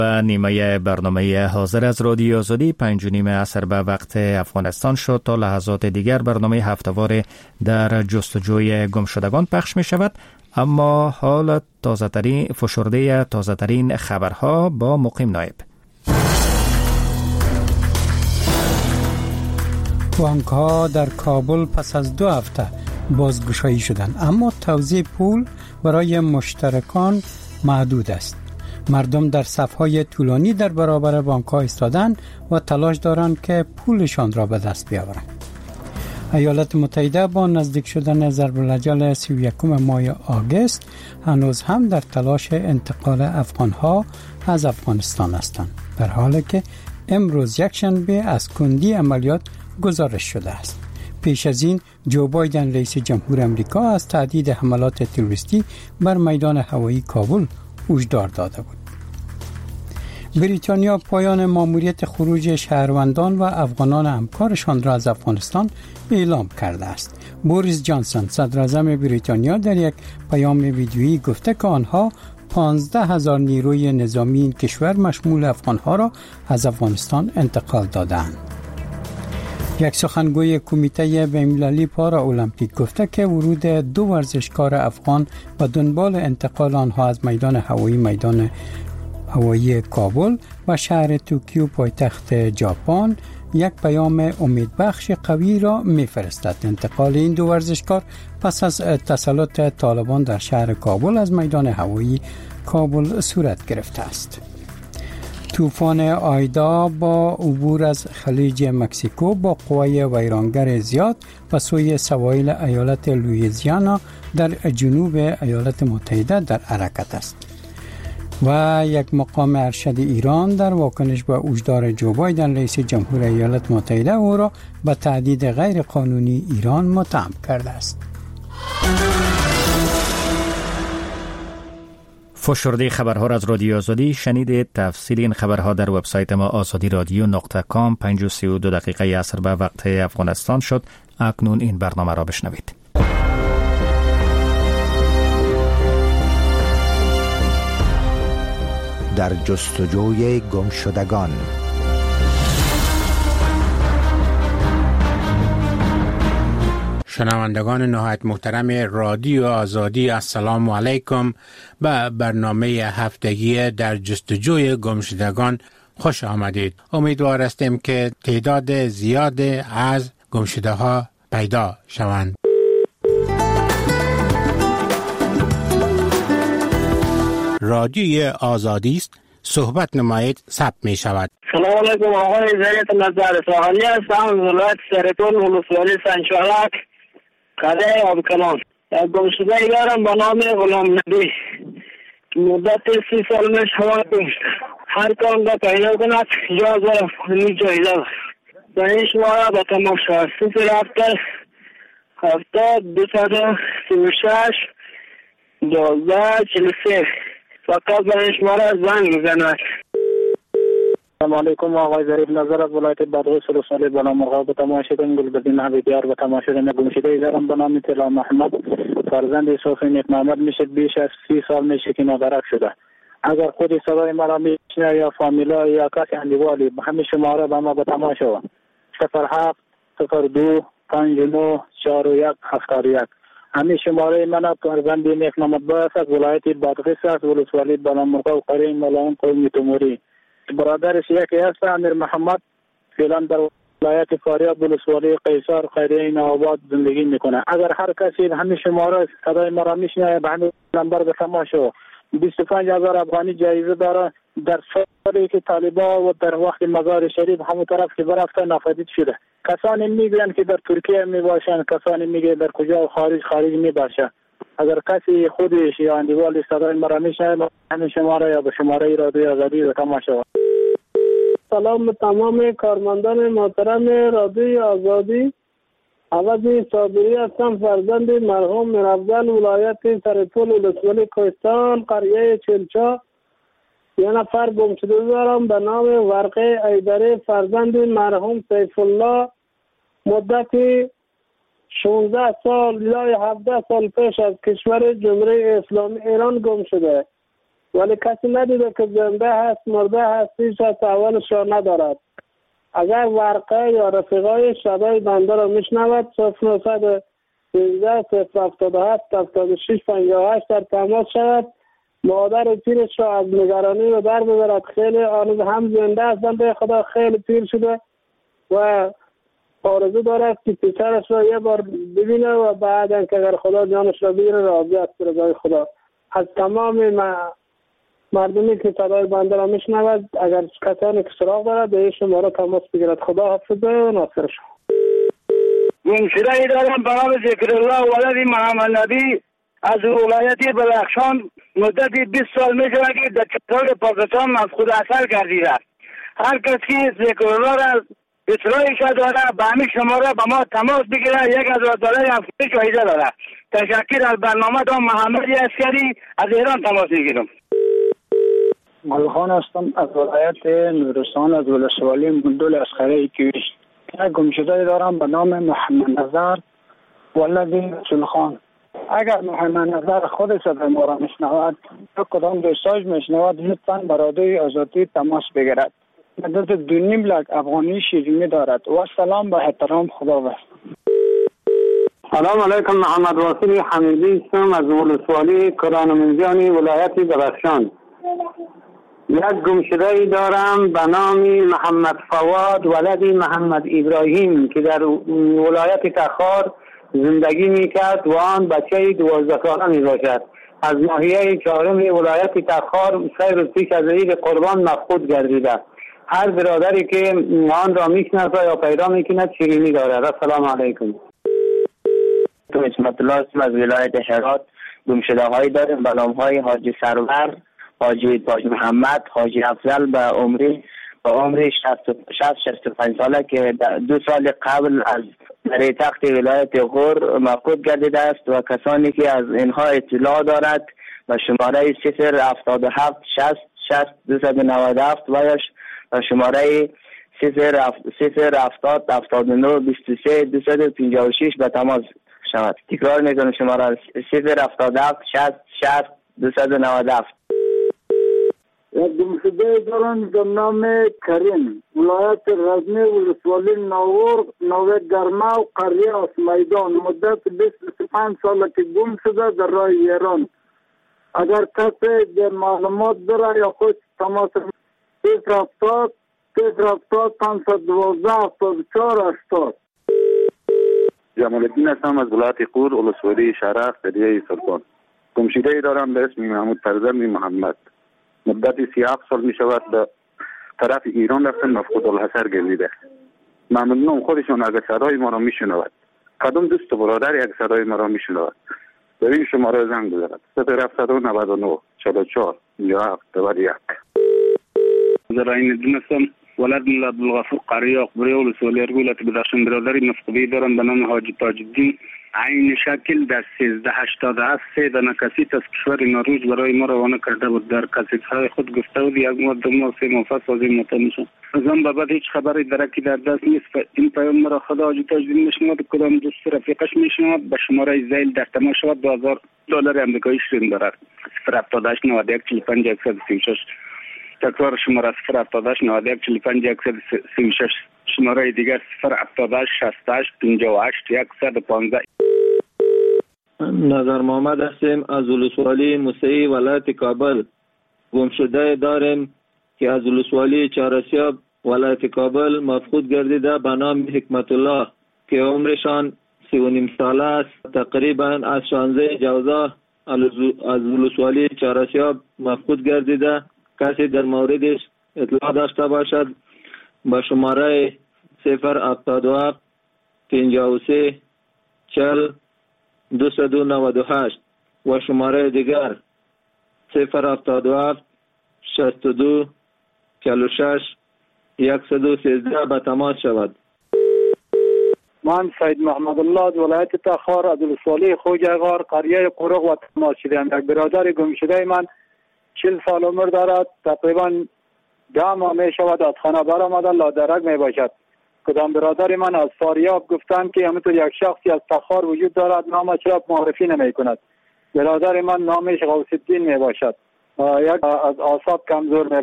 و نیمه برنامه حاضر از رادیو آزادی 5:30 عصر به وقت افغانستان شد. تا لحظات دیگر برنامه هفته‌وار در جستجوی گمشدگان پخش می شود. اما حال تازه ترین خبرها با مقیم نایب. بانک‌ها در کابل پس از 2 هفته بازگشایی شدند، اما توزیع پول برای مشترکان محدود است. مردم در صف‌های طولانی در برابر بانک‌ها ایستادند و تلاش دارند که پولشان را به دست بیاورند. ایالات متحده با نزدیک شدن ضرب الاجل 31 ماه آگوست هنوز هم در تلاش انتقال افغان‌ها از افغانستان هستند، در حالی که امروز یکشنبه از کندی عملیات گزارش شده است. پیش از این جو بایدن رئیس جمهور امریکا از تهدید حملات تروریستی بر میدان هوایی کابل هشدار داده بود. بریتانیا پایان مأموریت خروج شهروندان و افغانان همکارشان را از افغانستان اعلام کرده است. بوریس جانسون صدر اعظم بریتانیا در یک پیام ویدیویی گفته که آنها 15,000 نیروی نظامی این کشور مشمول افغانها را از افغانستان انتقال دادند. یک سخنگوی کمیته بین‌المللی پارا المپیک گفته که ورود 2 ورزشکار افغان و دنبال انتقال آنها از میدان هوایی کابل و شهر توکیو پایتخت ژاپن یک پیام امیدبخش قوی را می‌فرستد. انتقال این 2 ورزشکار پس از تسلط طالبان در شهر کابل از میدان هوایی کابل صورت گرفته است. طوفان آیدا با عبور از خلیج مکزیکو با قوای ویرانگر زیاد به سوی سواحل ایالت لوئیزیانا در جنوب ایالات متحده در حرکت است. و یک مقام ارشد ایران در واکنش به هشدار جو بایدن رئیس جمهور ایالات متحده او را به تهدید غیر قانونی ایران متهم کرده است. فشرده خبرها را از رادیو آزادی شنیدید. تفصیل این خبرها در وبسایت ما azadiradyo.com 5:32 عصر به وقت افغانستان شد. اکنون این برنامه را بشنوید. در جستجوی گمشدگان. شنوندگان نهایت محترم رادیو آزادی، السلام علیکم. به برنامه هفتگی در جستجوی گمشدگان خوش آمدید. امیدوار هستیم که تعداد زیاد از گمشده ها پیدا شوند. رادیوی آزادی است، صحبت نمایید ثبت می شود. سلام علیکم، آقای ظریف نظر ساحلی هستم، ولایت سرپل، ولسوالی سنجفالک، قلعه آبکلان. یک گمشده دارم به نام غلام نبی. مدت 30 سال میشه هوا هر کام را پیدا کند جاز را فهمی جایده و این شما را به تمام شد. 070 12 43 فقط برای شما را زنگ میزند. سلام علیکم، آقای ظریف نظر از ولایت بادغیس ولسوالی بلامرغاب. به تماشاگران گلبدین حبیبیار و تماشاگران گمشده دارم به نام طلا محمد، فرزند صوفی نیک محمد میشه. بیش از 30 سال میشه که نادرک شده. اگر خود صدای مرا میشنوه یا فامیلا یا کسی اندیوالی به همین شماره به ما به تماشا 07 02 59 41 71. همین شماره من فرزند نیک محمد باید از ولایت بادغیس است، ولسوالی بلامرغاب، قریه ملائم قومی تموری. برادرش یکی هست امیر محمد، فعلا در ولایت فاریاب ولسوالی قیصر قریه نوآباد زندگی میکنه. اگر هر کسی همین شماره صدای مرا میشنوه به همین نمبر به تماشا 25,000 افغانی جایزه داره. در سالی که طالبان و در وقت مزار شریف همون طرف که برفته ناپدید شده. کسانی میگن که در ترکیه میباشن، کسانی میگن در کجا خارج میباشه. اگر کسی خودش یا اندیوال صدای مرا میشنوه همین شماره یا به شماره رادیو آزادی به تماشا. سلام به تمام کارمندان محترم رادیو آزادی. عوضی صابری هستم، فرزند مرحوم میرافضل، ولایت سرپل، ولسوالی کوهستان، قریه چلچا. یه نفر گمشده دارم به نام ورقه ایدری، فرزند مرحوم سیف الله. مدت 16 سال یا 17 سال پیش از کشور جمهوری اسلامی ایران گم شده. ولی کسی ندیده که زنده هست مرده هست، هیچ از اولش را ندارد. اگر ورقه یا رفیقای صدای بنده را میشنود 0913 077 76 58 در تماس شود. مادر پیرش را از نگرانی و در ببرد. خیلی آن هم زنده است، بنده خدا خیلی پیر شده و آرزو دارد که پسرش را یه بار ببینه و بعد اینکه اگر خدا جانش را بگیره راضی است به رضای خدا. از تمام مردمی که صدای بنده را میشنود، اگر کسانی که سراغ دارد به شماره تماس بگیرد. خدا حافظ و ناصر شما. گمشده ای دارم به نام ذکرالله ولد محمد نبی از ولایت بدخشان. مدتی 20 سال می شود که در چترال پاکستان مفقود اثر گردیده. هر کس که ذکرالله را اطلاعش داره به همین شماره به ما تماس بگیره. $1000 افزایش جایزه داره. تشکر از برنامه دام. محمد عسکری از ایران تماس میگیرم. ملخان هستم از ولایت نورستان از ولسوالی مندول اسخره کیویش. یک گمشده دارم به نام محمد نظر ولد رسول. اگر محمد نظر خود صدای ما را میشنود یا کدام دوستاش میشنود لطفاً برادوی آزادی تماس بگیرد. مدت 2.5 لک افغانی شیرینی دارد. و سلام به احترام. خدا بست. سلام علیکم. محمد واصل حمیدی هستم از ولسوالی کرانمنجانی ولایت بدخشان. یک گمشده ای دارم به نام محمد فواد ولد محمد ابراهیم که در ولایت تخار زندگی میکرد و آن بچه 12 ساله می باشد. از ناحیه 4 ولایت تخار 3 روز پیش از عید قربان مفقود گردیده. هر برادری که آن را میشناسه یا پیدا میکند شیرینی دارد. السلام علیکم. اسمت الله هستم از ولایت هرات. گمشده هایی داریم به نام های حاجی سرور، حاجی تاج محمد، حاجی افضل به عمری 65 ساله که 2 سال قبل از در تخت ولایت غور مفقود گردیده است و کسانی که از اینها اطلاع دارد و شماره 077 60 60 297 و شماره 070 79 23 256 به تماس شود. تکرار میکنم شماره 077 60 60 297. یک گمشده دارم به نام کریم ولایت غزنی ولسوالی نوه گرمه و قریه از میدان. مدت 25 ساله که گم شده در راه ایران. اگر کسی در معلومات داره یا خود تماس 070 512 74 80. جمال الدین هستم از ولایت قور ولسوالی شرق دریای سلطان. گمشده دارم به اسم محمود فرزند محمد. مدت 37 سال می شود به طرف ایران رفتن مفقود الحصر گردیده. ممنونم خودشون اگر صدای ما را می شنود. کدام دوست برادر یک صدای ما را می شنود در این شماره زنگ بزند 079 44 57 91. زراین الدین هستم ولد عبدالغفور قریه اقبری ولسوالی ولایت بدخشان. برادری مفقودی دارم به نام حاجی تاج الدین عین شکل در 1387 3 دانه کسیت از کشور نروژ برای ما روانه کرده بود. در کسیت‌های خود گفته بود 1 ماه 2 ماه 3 ماه پس از این مطمئن شدم. از آن به بعد هیچ خبری درکی در دست نیست. این پیام مرا خدا حاجی تاج الدین میشنود کدام دوست رفیقش میشنود به شماره زیل در تماس شود. $2000 آمریکایی شیرین دارد. 078 91 45 136. تکرار شماره 078 91 45 136. شماره دیگر 078 68 58 115. نظر محمد هستیم از ولسوالی موسعی ولایت کابل. گمشده داریم که از ولسوالی چهارسیاب ولایت کابل مفقود گردیده به نام حکمت الله که عمرشان 3.5 ساله است. تقریبا از 16 جوزا از ولسوالی چهارسیاب مفقود گردیده. کسی در موردش اطلاع داشته باشد با شماره 077 53 40 298 و شماره دیگر 077 62 46 113 به تماس شود. من سید محمد الله از ولایت تخار از ولسوالی خوجغار قریه قرق و تماس شدم. یک برادر گمشده من 40 سال عمر دارد. تقریبا 10 ماه می شود از خانه برآمده لادرک می باشد. کدام برادر من از فاریاب گفتند که همینطور یک شخصی از تخار وجود دارد نامش را معرفی نمی کند. برادر من نامش غوث الدین می باشد. یک از اعصاب کمزور